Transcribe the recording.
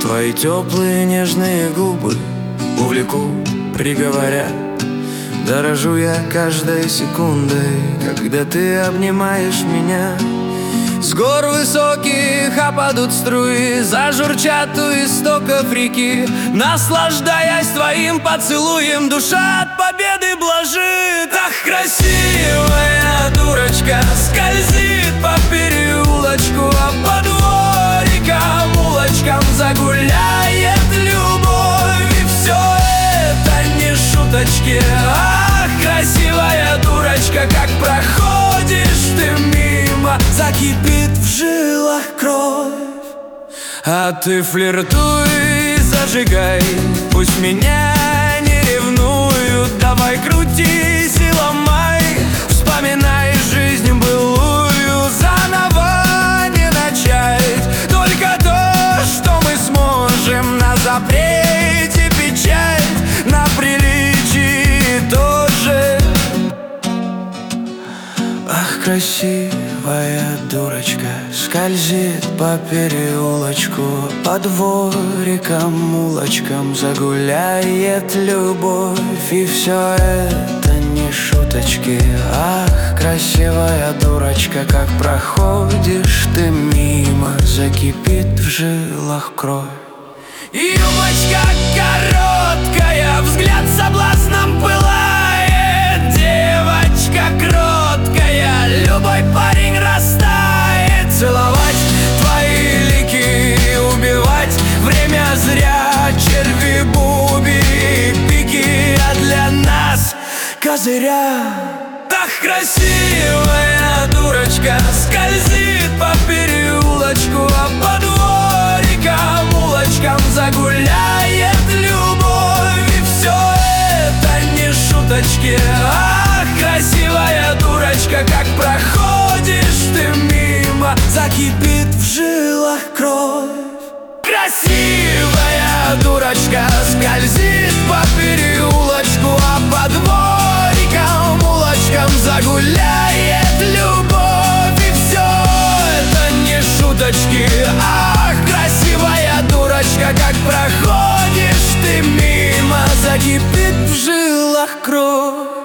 Твои теплые нежные губы увлеку, приговорят. Дорожу я каждой секундой, когда ты обнимаешь меня. С гор высоких опадут струи, зажурчат у истоков реки. Наслаждаясь твоим поцелуем, душа от победы блажит. Ах, красивая дурочка скользит по переулочку, а по дворикам, улочкам загуляет любовь. И все это не шуточки. Ах, красивая дурочка, как проходишь ты мимо, закипит в жилах кровь. А ты флиртуй, зажигай, пусть меня не ревнуют. Давай крутись и ломай, вспоминай жизнь былую, заново не начать. Только то, что мы сможем, на запрете печать, на приличии тоже. Ах, красивая дурочка скользит по переулочку, по дворикам, улочкам загуляет любовь. И все это не шуточки. Ах, красивая дурочка, как проходишь ты мимо, закипит в жилах кровь. Юбочка короткая, взгляд соблазном пылает. Девочка кроткая, любой парень растает. Целовать твои лики, убивать время зря. Черви, буби, пики, а для нас козыря. Ах, красивая дурочка скользит по переулочку, а по дворикам, улочкам загуляет любовь. И все это не шуточки. Ах, красивая дурочка, как проходишь ты мимо, закипит в жилах кровь. Красивая дурочка скользит по переулочку, а по дворикам, улочкам загуляет любовь. И все это не шуточки. Ах, красивая дурочка, как проходишь ты мимо, закипит в жилах кровь.